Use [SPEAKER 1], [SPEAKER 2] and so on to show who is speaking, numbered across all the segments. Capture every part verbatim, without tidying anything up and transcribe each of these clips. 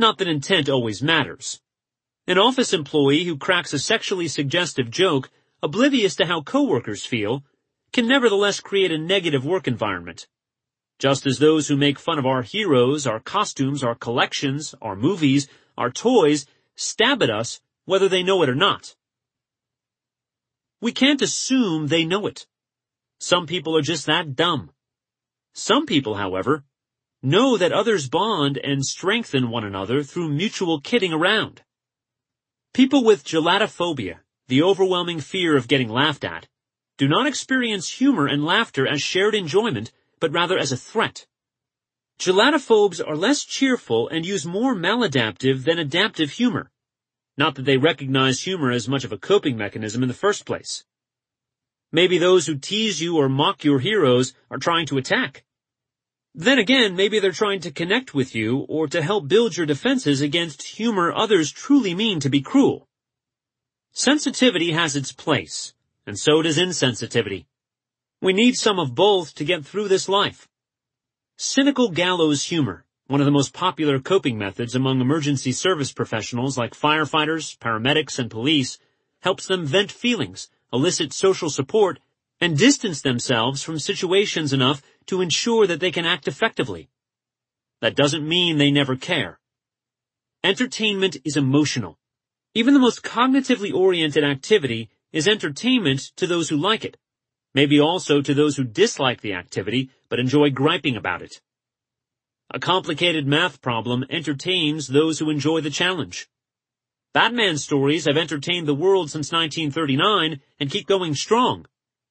[SPEAKER 1] Not that intent always matters. An office employee who cracks a sexually suggestive joke, oblivious to how coworkers feel, can nevertheless create a negative work environment. Just as those who make fun of our heroes, our costumes, our collections, our movies, our toys, stab at us whether they know it or not. We can't assume they know it. Some people are just that dumb. Some people, however, know that others bond and strengthen one another through mutual kidding around. People with gelatophobia, the overwhelming fear of getting laughed at, do not experience humor and laughter as shared enjoyment, but rather as a threat. Gelatophobes are less cheerful and use more maladaptive than adaptive humor. Not that they recognize humor as much of a coping mechanism in the first place. Maybe those who tease you or mock your heroes are trying to attack. Then again, maybe they're trying to connect with you or to help build your defenses against humor others truly mean to be cruel. Sensitivity has its place, and so does insensitivity. We need some of both to get through this life. Cynical gallows humor, one of the most popular coping methods among emergency service professionals like firefighters, paramedics, and police, helps them vent feelings, elicit social support, and distance themselves from situations enough to ensure that they can act effectively. That doesn't mean they never care. Entertainment is emotional. Even the most cognitively oriented activity is entertainment to those who like it, maybe also to those who dislike the activity but enjoy griping about it. A complicated math problem entertains those who enjoy the challenge. Batman stories have entertained the world since nineteen thirty-nine and keep going strong.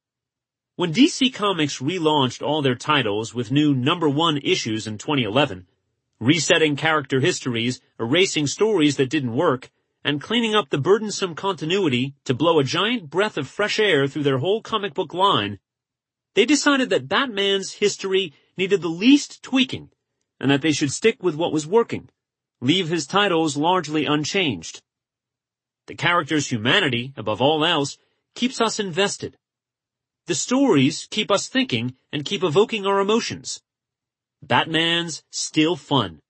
[SPEAKER 1] When D C Comics relaunched all their titles with new number one issues in twenty eleven, resetting character histories, erasing stories that didn't work, and cleaning up the burdensome continuity to blow a giant breath of fresh air through their whole comic book line, they decided that Batman's history needed the least tweaking, and that they should stick with what was working, leave his titles largely unchanged. The character's humanity, above all else, keeps us invested. The stories keep us thinking and keep evoking our emotions. Batman's still fun.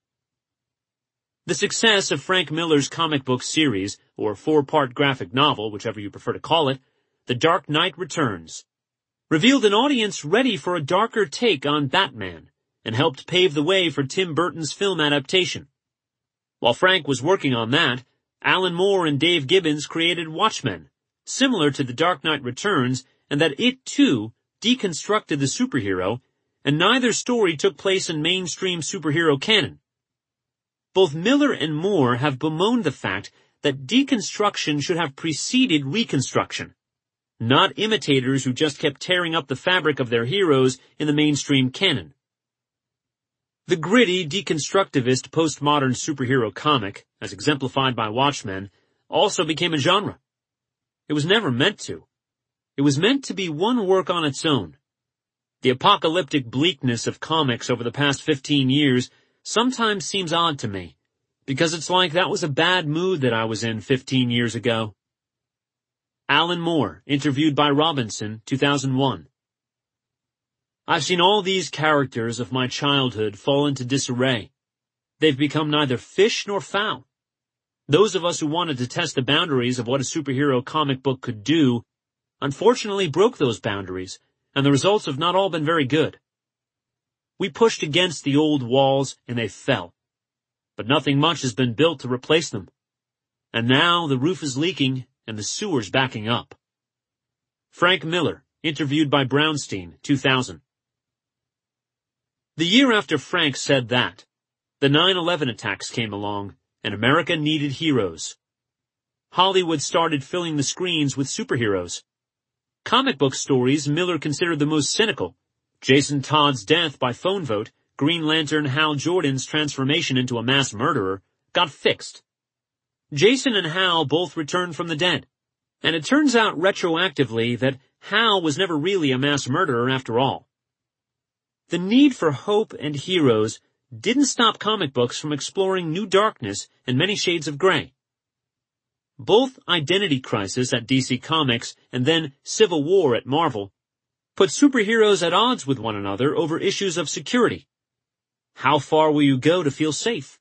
[SPEAKER 1] The success of Frank Miller's comic book series, or four-part graphic novel, whichever you prefer to call it, The Dark Knight Returns, revealed an audience ready for a darker take on Batman, and helped pave the way for Tim Burton's film adaptation. While Frank was working on that, Alan Moore and Dave Gibbons created Watchmen, similar to The Dark Knight Returns, and that it, too, deconstructed the superhero, and neither story took place in mainstream superhero canon. Both Miller and Moore have bemoaned the fact that deconstruction should have preceded reconstruction, not imitators who just kept tearing up the fabric of their heroes in the mainstream canon. The gritty, deconstructivist postmodern superhero comic, as exemplified by Watchmen, also became a genre. It was never meant to. It was meant to be one work on its own. The apocalyptic bleakness of comics over the past fifteen years sometimes seems odd to me, because it's like that was a bad mood that I was in fifteen years ago. Alan Moore, interviewed by Robinson, two thousand one. I've seen all these characters of my childhood fall into disarray. They've become neither fish nor fowl. Those of us who wanted to test the boundaries of what a superhero comic book could do, unfortunately broke those boundaries, and the results have not all been very good. We pushed against the old walls and they fell, but nothing much has been built to replace them. And now the roof is leaking and the sewer's backing up. Frank Miller, interviewed by Brownstein, two thousand. The year after Frank said that, the nine eleven attacks came along, and America needed heroes. Hollywood started filling the screens with superheroes. Comic book stories Miller considered the most cynical. Jason Todd's death by phone vote, Green Lantern Hal Jordan's transformation into a mass murderer, got fixed. Jason and Hal both returned from the dead, and it turns out retroactively that Hal was never really a mass murderer after all. The need for hope and heroes didn't stop comic books from exploring new darkness and many shades of gray. Both Identity Crisis at D C Comics and then Civil War at Marvel put superheroes at odds with one another over issues of security. How far will you go to feel safe?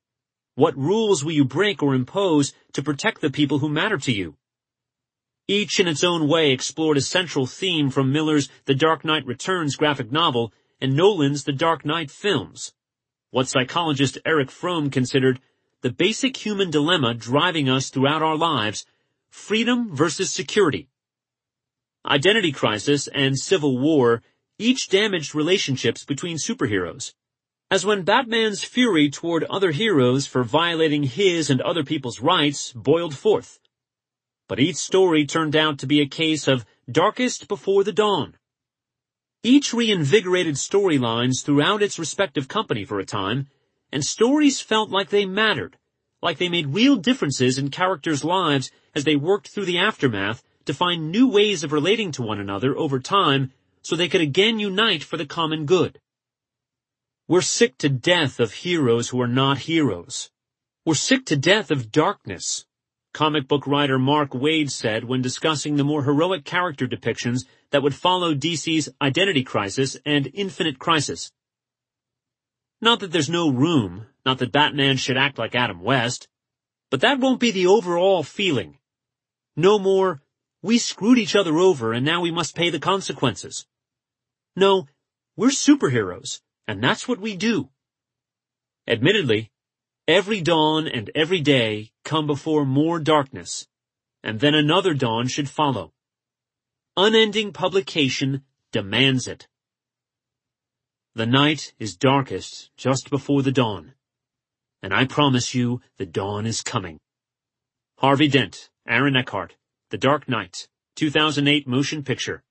[SPEAKER 1] What rules will you break or impose to protect the people who matter to you? Each in its own way explored a central theme from Miller's The Dark Knight Returns graphic novel and Nolan's The Dark Knight films. What psychologist Eric Fromm considered the basic human dilemma driving us throughout our lives, freedom versus security. Identity Crisis and Civil War each damaged relationships between superheroes, as when Batman's fury toward other heroes for violating his and other people's rights boiled forth. But each story turned out to be a case of darkest before the dawn. Each reinvigorated storylines throughout its respective company for a time, and stories felt like they mattered, like they made real differences in characters' lives as they worked through the aftermath to find new ways of relating to one another over time so they could again unite for the common good. We're sick to death of heroes who are not heroes. We're sick to death of darkness. Comic book writer Mark Waid said when discussing the more heroic character depictions that would follow D C's Identity Crisis and Infinite Crisis. Not that there's no room, not that Batman should act like Adam West, but that won't be the overall feeling. No more, we screwed each other over and now we must pay the consequences. No, we're superheroes, and that's what we do. Admittedly, every dawn and every day come before more darkness, and then another dawn should follow. Unending publication demands it. The night is darkest just before the dawn, and I promise you the dawn is coming. Harvey Dent, Aaron Eckhart, The Dark Knight, two thousand eight motion picture.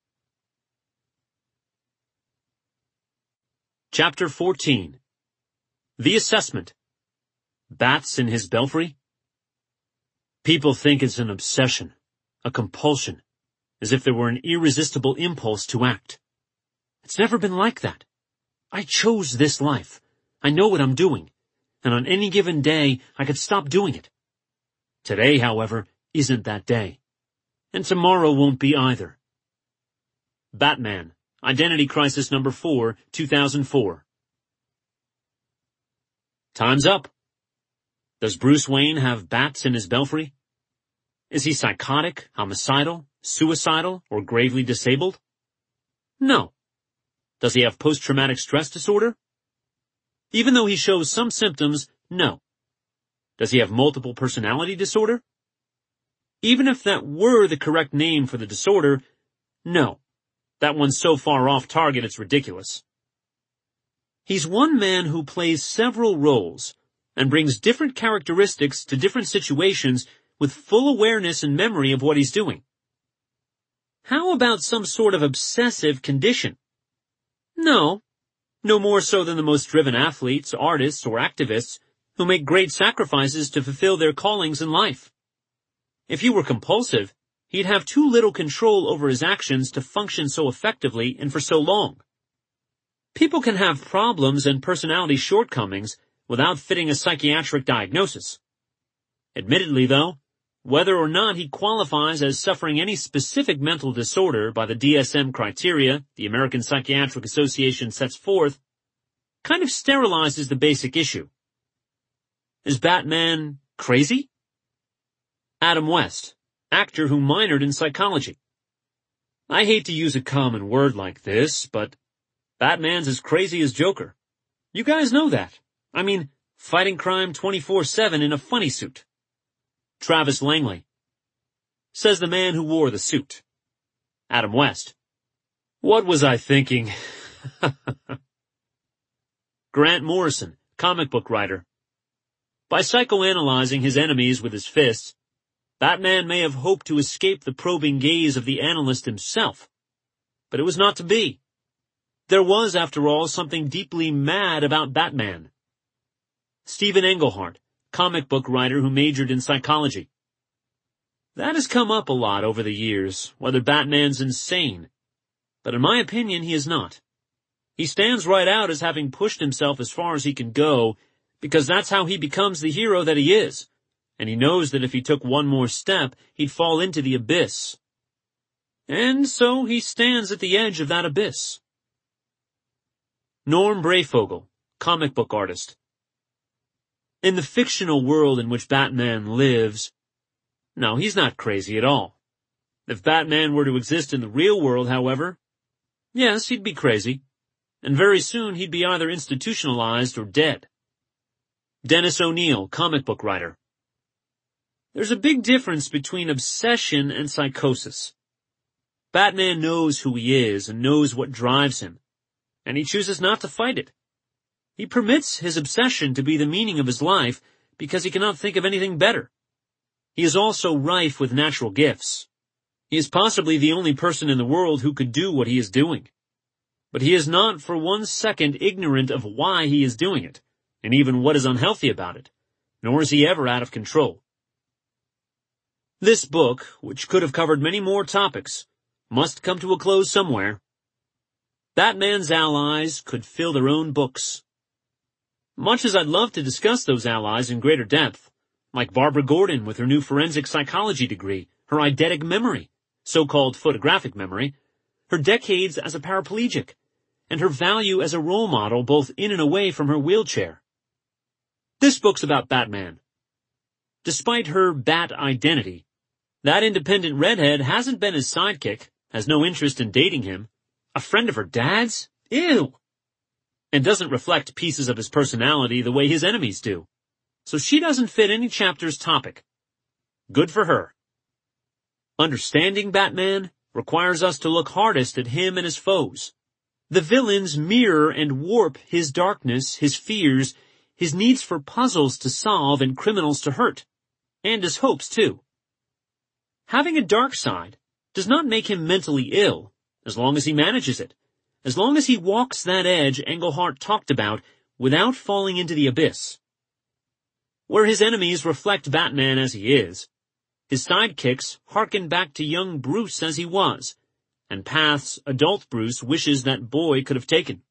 [SPEAKER 1] Chapter fourteen. The Assessment. Bats in his belfry? People think it's an obsession, a compulsion, as if there were an irresistible impulse to act. It's never been like that. I chose this life. I know what I'm doing, and on any given day I could stop doing it. Today, however, isn't that day, and tomorrow won't be either. Batman, Identity Crisis number four, two thousand four. Time's up. Does Bruce Wayne have bats in his belfry? Is he psychotic, homicidal, suicidal, or gravely disabled? No. Does he have post-traumatic stress disorder? Even though he shows some symptoms, no. Does he have multiple personality disorder? Even if that were the correct name for the disorder, no. That one's so far off target it's ridiculous. He's one man who plays several roles and brings different characteristics to different situations with full awareness and memory of what he's doing. How about some sort of obsessive condition? No. No more so than the most driven athletes, artists, or activists who make great sacrifices to fulfill their callings in life. If he were compulsive, he'd have too little control over his actions to function so effectively and for so long. People can have problems and personality shortcomings without fitting a psychiatric diagnosis. Admittedly, though, whether or not he qualifies as suffering any specific mental disorder by the D S M criteria the American Psychiatric Association sets forth, kind of sterilizes the basic issue. Is Batman crazy? Adam West, actor who minored in psychology. I hate to use a common word like this, but Batman's as crazy as Joker. You guys know that. I mean, fighting crime twenty-four seven in a funny suit. Travis Langley. Says the man who wore the suit. Adam West. What was I thinking? Grant Morrison, comic book writer. By psychoanalyzing his enemies with his fists, Batman may have hoped to escape the probing gaze of the analyst himself. But it was not to be. There was, after all, something deeply mad about Batman. Stephen Englehart, comic book writer who majored in psychology. That has come up a lot over the years, whether Batman's insane. But in my opinion, he is not. He stands right out as having pushed himself as far as he can go, because that's how he becomes the hero that he is. And he knows that if he took one more step, he'd fall into the abyss. And so he stands at the edge of that abyss. Norm Breyfogle, comic book artist. In the fictional world in which Batman lives, no, he's not crazy at all. If Batman were to exist in the real world, however, yes, he'd be crazy, and very soon he'd be either institutionalized or dead. Dennis O'Neil, comic book writer. There's a big difference between obsession and psychosis. Batman knows who he is and knows what drives him, and he chooses not to fight it. He permits his obsession to be the meaning of his life because he cannot think of anything better. He is also rife with natural gifts. He is possibly the only person in the world who could do what he is doing. But he is not for one second ignorant of why he is doing it, and even what is unhealthy about it, nor is he ever out of control. This book, which could have covered many more topics, must come to a close somewhere. Batman's allies could fill their own books. Much as I'd love to discuss those allies in greater depth, like Barbara Gordon with her new forensic psychology degree, her eidetic memory, so-called photographic memory, her decades as a paraplegic, and her value as a role model both in and away from her wheelchair. This book's about Batman. Despite her bat identity, that independent redhead hasn't been his sidekick, has no interest in dating him, a friend of her dad's? Ew! And doesn't reflect pieces of his personality the way his enemies do. So she doesn't fit any chapter's topic. Good for her. Understanding Batman requires us to look hardest at him and his foes. The villains mirror and warp his darkness, his fears, his needs for puzzles to solve and criminals to hurt. And his hopes, too. Having a dark side does not make him mentally ill, as long as he manages it, as long as he walks that edge Englehart talked about without falling into the abyss. Where his enemies reflect Batman as he is, his sidekicks hearken back to young Bruce as he was, and paths adult Bruce wishes that boy could have taken.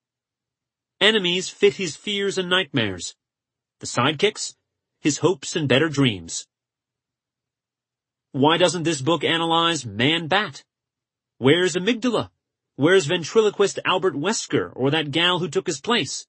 [SPEAKER 1] Enemies fit his fears and nightmares. The sidekicks, his hopes and better dreams. Why doesn't this book analyze Man-Bat? Where's Amygdala? Where's ventriloquist Albert Wesker or that gal who took his place?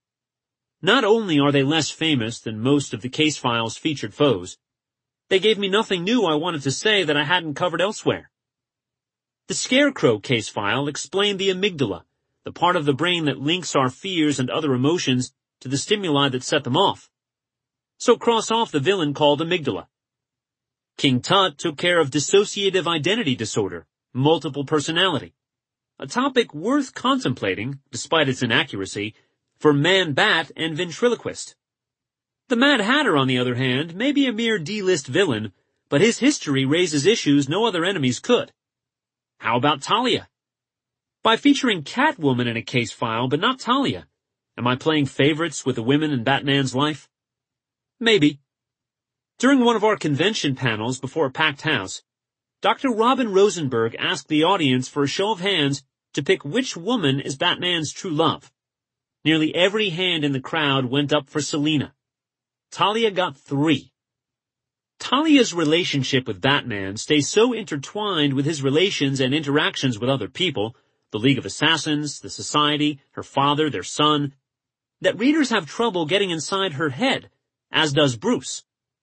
[SPEAKER 1] Not only are they less famous than most of the case file's featured foes, they gave me nothing new I wanted to say that I hadn't covered elsewhere. The Scarecrow case file explained the amygdala, the part of the brain that links our fears and other emotions to the stimuli that set them off. So cross off the villain called amygdala. King Tut took care of dissociative identity disorder, multiple personality, a topic worth contemplating, despite its inaccuracy, for Man-Bat and Ventriloquist. The Mad Hatter, on the other hand, may be a mere D-list villain, but his history raises issues no other enemies could. How about Talia? By featuring Catwoman in a case file, but not Talia, am I playing favorites with the women in Batman's life? Maybe. During one of our convention panels before a packed house, Doctor Robin Rosenberg asked the audience for a show of hands to pick which woman is Batman's true love. Nearly every hand in the crowd went up for Selina. Talia got three. Talia's relationship with Batman stays so intertwined with his relations and interactions with other people, the League of Assassins, the Society, her father, their son, that readers have trouble getting inside her head, as does Bruce.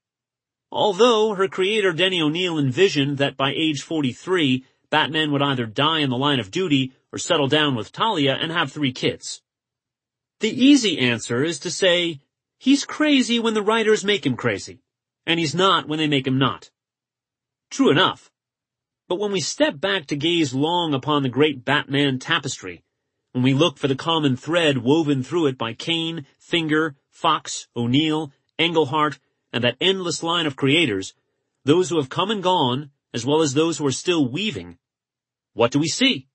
[SPEAKER 1] Although her creator Denny O'Neil envisioned that by age forty-three, Batman would either die in the line of duty or settle down with Talia and have three kids. The easy answer is to say, he's crazy when the writers make him crazy, and he's not when they make him not. True enough. But when we step back to gaze long upon the great Batman tapestry, when we look for the common thread woven through it by Kane, Finger, Fox, O'Neil, Englehart, and that endless line of creators, those who have come and gone, as well as those who are still weaving, what do we see?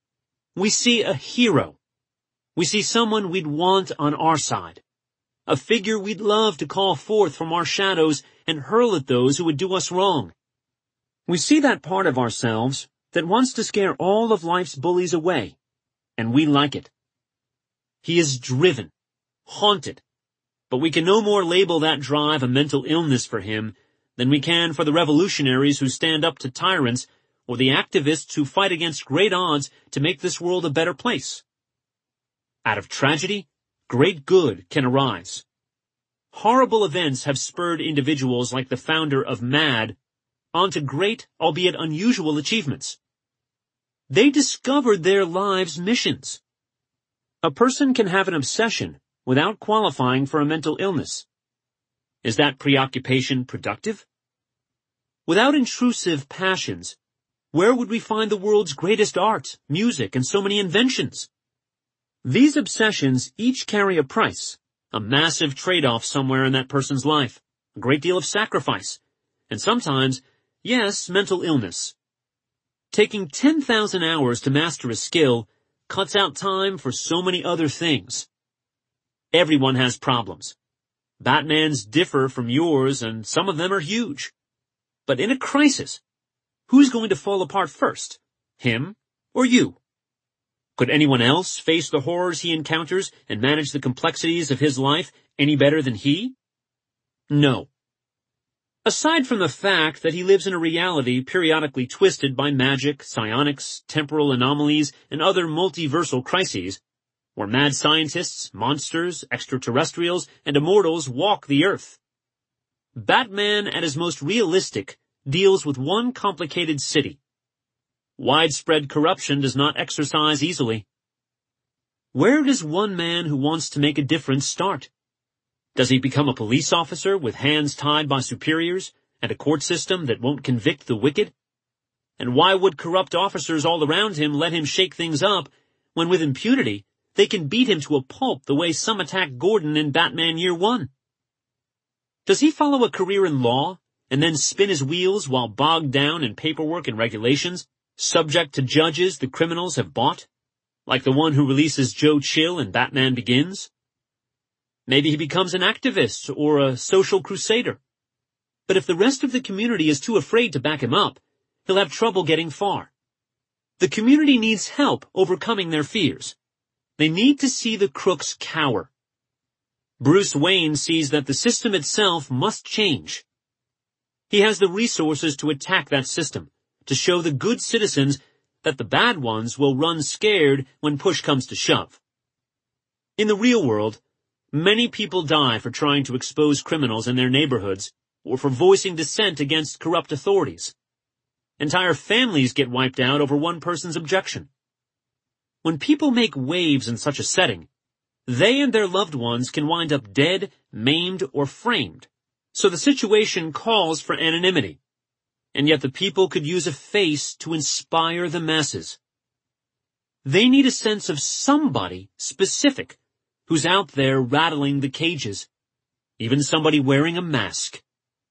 [SPEAKER 1] We see a hero. We see someone we'd want on our side. A figure we'd love to call forth from our shadows and hurl at those who would do us wrong. We see that part of ourselves that wants to scare all of life's bullies away, and we like it. He is driven, haunted, but we can no more label that drive a mental illness for him than we can for the revolutionaries who stand up to tyrants or the activists who fight against great odds to make this world a better place. Out of tragedy, great good can arise. horrible events have spurred individuals like the founder of MAD onto great, albeit unusual, achievements. They discovered their lives' missions. A person can have an obsession without qualifying for a mental illness. Is that preoccupation productive? Without intrusive passions, where would we find the world's greatest art, music, and so many inventions? These obsessions each carry a price, a massive trade-off somewhere in that person's life, a great deal of sacrifice, and sometimes, yes, mental illness. Taking ten thousand hours to master a skill cuts out time for so many other things. Everyone has problems. Batman's differ from yours, and some of them are huge. But in a crisis, who's going to fall apart first? Him or you? Could anyone else face the horrors he encounters and manage the complexities of his life any better than he? No. Aside from the fact that he lives in a reality periodically twisted by magic, psionics, temporal anomalies, and other multiversal crises, where mad scientists, monsters, extraterrestrials, and immortals walk the earth. Batman, at his most realistic, deals with one complicated city. Widespread corruption does not exercise easily. Where does one man who wants to make a difference start? Does he become a police officer with hands tied by superiors and a court system that won't convict the wicked? And why would corrupt officers all around him let him shake things up when with impunity they can beat him to a pulp the way some attacked Gordon in Batman Year One? Does he follow a career in law and then spin his wheels while bogged down in paperwork and regulations, subject to judges the criminals have bought, like the one who releases Joe Chill in Batman Begins? Maybe he becomes an activist or a social crusader. But if the rest of the community is too afraid to back him up, he'll have trouble getting far. The community needs help overcoming their fears. They need to see the crooks cower. Bruce Wayne sees that the system itself must change. He has the resources to attack that system, to show the good citizens that the bad ones will run scared when push comes to shove. In the real world, many people die for trying to expose criminals in their neighborhoods or for voicing dissent against corrupt authorities. Entire families get wiped out over one person's objection. When people make waves in such a setting, they and their loved ones can wind up dead, maimed, or framed. So the situation calls for anonymity. And yet the people could use a face to inspire the masses. They need a sense of somebody specific who's out there rattling the cages, even somebody wearing a mask.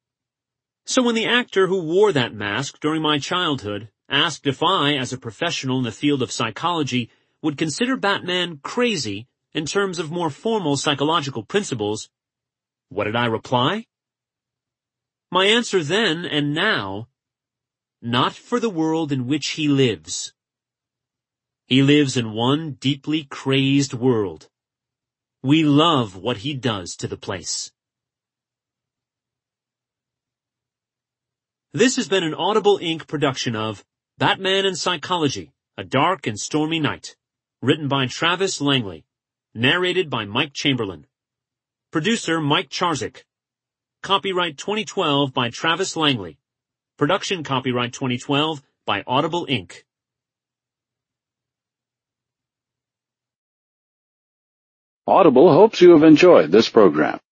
[SPEAKER 1] So when the actor who wore that mask during my childhood asked if I, as a professional in the field of psychology, would consider Batman crazy in terms of more formal psychological principles, what did I reply? My answer then and now, not for the world in which he lives. He lives in one deeply crazed world. We love what he does to the place. This has been an Audible Incorporated production of Batman and Psychology, A Dark and Stormy Night, written by Travis Langley, narrated by Mike Chamberlain. Producer Mike Charzik. Copyright twenty twelve by Travis Langley. Production copyright twenty twelve by Audible Incorporated.
[SPEAKER 2] Audible hopes you have enjoyed this program.